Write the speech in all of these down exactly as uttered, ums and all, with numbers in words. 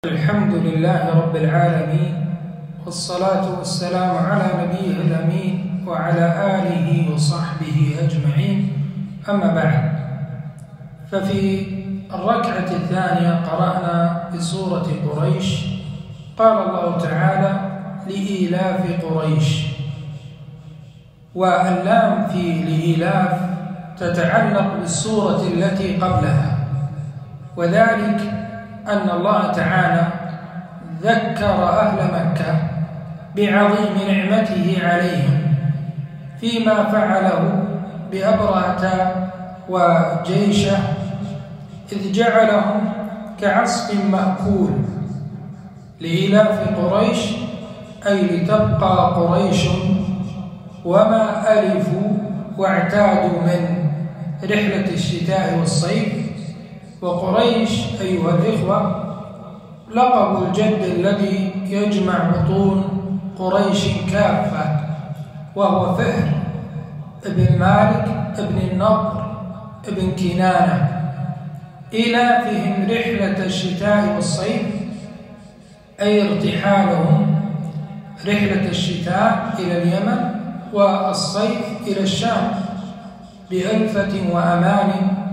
الحمد لله رب العالمين، والصلاة والسلام على نبيه الأمين وعلى آله وصحبه أجمعين. أما بعد، ففي الركعة الثانية قرأنا بسورة قريش. قال الله تعالى: لإيلاف قريش، واللام في لإيلاف تتعلق بالسورة التي قبلها، وذلك أن الله تعالى ذكر أهل مكة بعظيم نعمته عليهم فيما فعله بأبرهة وجيشه، إذ جعلهم كعصف مأكول. لإيلاف قريش أي لتبقى قريش وما ألفوا واعتادوا من رحلة الشتاء والصيف. وقريش أيها الإخوة لقب الجد الذي يجمع بطون قريش كافة، وهو فهر ابن مالك ابن النضر ابن كنانة. إيلافهم رحلة الشتاء والصيف أي ارتحالهم رحلة الشتاء إلى اليمن والصيف إلى الشام بألفة وأمان،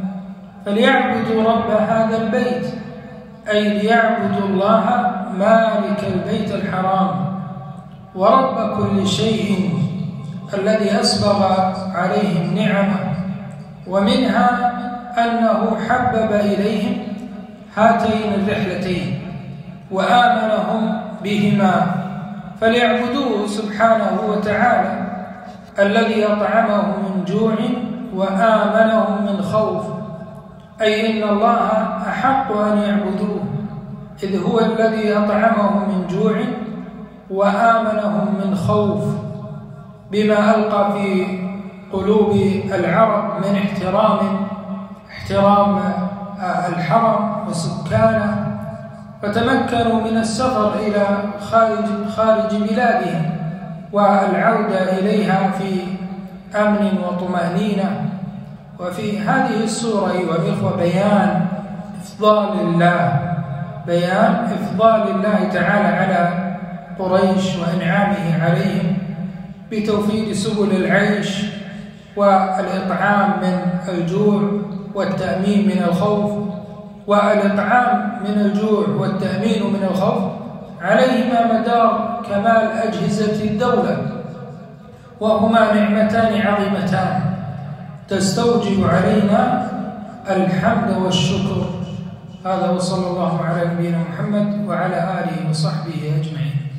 فليعبدوا رب هذا البيت أي ليعبدوا الله مالك البيت الحرام ورب كل شيء الذي أسبغ عليهم نعمه، ومنها أنه حبب إليهم هاتين الرحلتين وآمنهم بهما، فليعبدوه سبحانه وتعالى الذي أطعمهم من جوع وآمنهم من خوف، أي إن الله أحق أن يعبدوه، إذ هو الذي أطعمهم من جوع وآمنهم من خوف، بما ألقى في قلوب العرب من احترام احترام الحرم وسكانه، فتمكنوا من السفر إلى خارج خارج بلادهم والعودة إليها في أمن وطمأنينة. وفي هذه السورة أيها الإخوة بيان إفضال الله بيان إفضال الله تعالى على قريش وإنعامه عليهم بتوفير سبل العيش والإطعام من الجوع والتأمين من الخوف، والإطعام من الجوع والتأمين من الخوف عليهما مدار كمال أجهزة الدولة، وهما نعمتان عظيمتان تستوجب علينا الحمد والشكر. هذا وصلى الله على نبينا محمد وعلى آله وصحبه أجمعين.